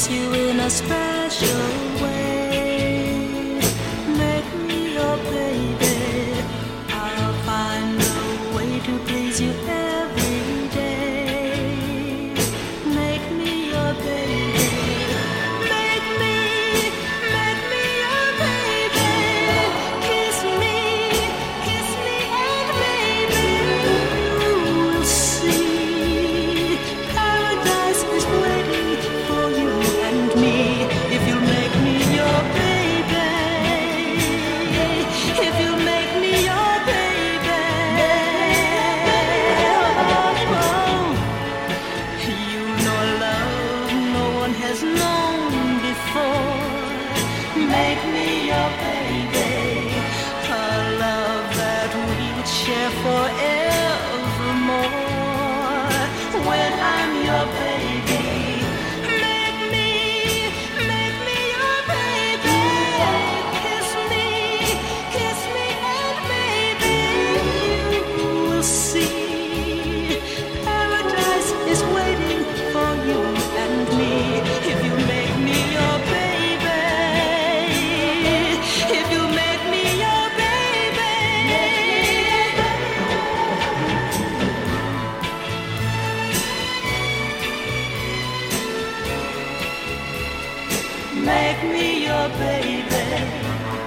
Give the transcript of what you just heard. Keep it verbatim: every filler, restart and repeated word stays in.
kiss you in a special way. Make me your baby. I'll find a way to please you every day. Make me your baby. Make me, make me your baby. Kiss me, kiss me, and baby, you will see paradise is waiting for you and me. If you make me your baby, if you make me your baby, oh, you know love no one has known before. Make me your baby, a love that we would share forevermore. When I'm your baby, make me, make me your baby. Kiss me, kiss me, and baby, you will see paradise is waiting for you and me. If you make me your baby, if you make me your baby, make me your baby.